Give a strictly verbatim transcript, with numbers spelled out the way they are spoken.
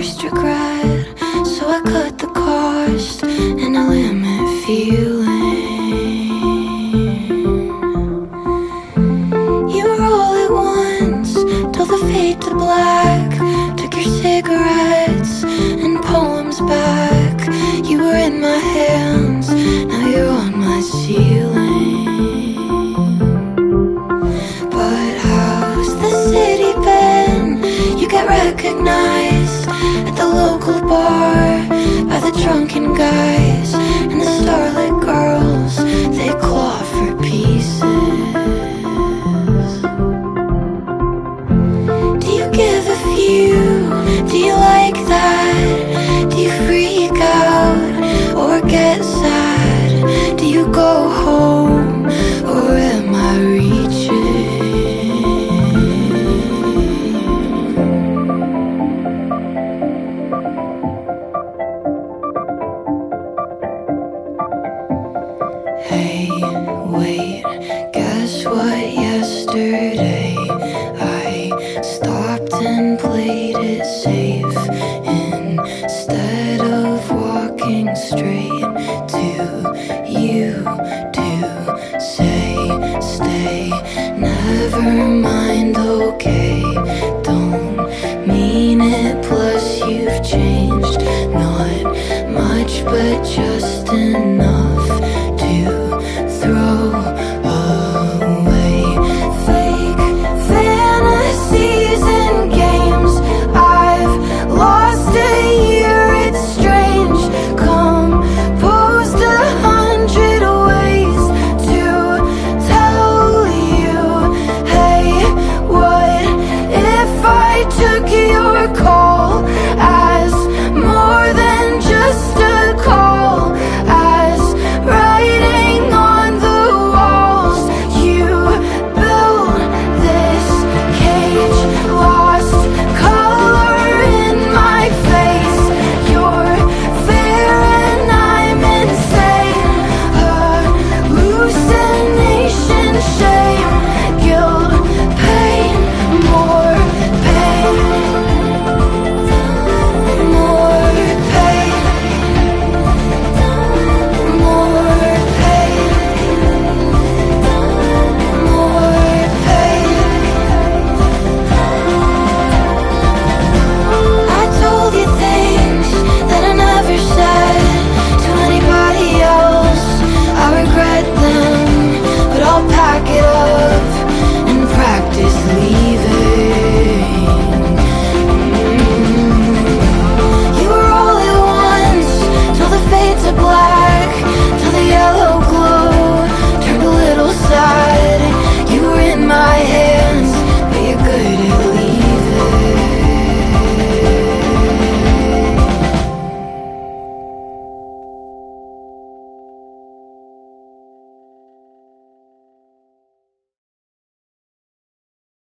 first regret, so I cut the cost and I limit feeling. You were all at once, till the fade to black took your cigarettes and poems back. You were in my hands, now you're on my ceiling. But how's the city been? You get recognized at the local bar by the drunken guys and the starlit girls. They claw for pieces. Do you give a few? Do you like that? Do you freak out or get sad? Do you go home or am I reaching? Hey, wait, guess what? Yesterday I stopped and played it safe instead of walking straight to you to say, stay. Never mind, okay, don't mean it. Plus you've changed, not much, but just enough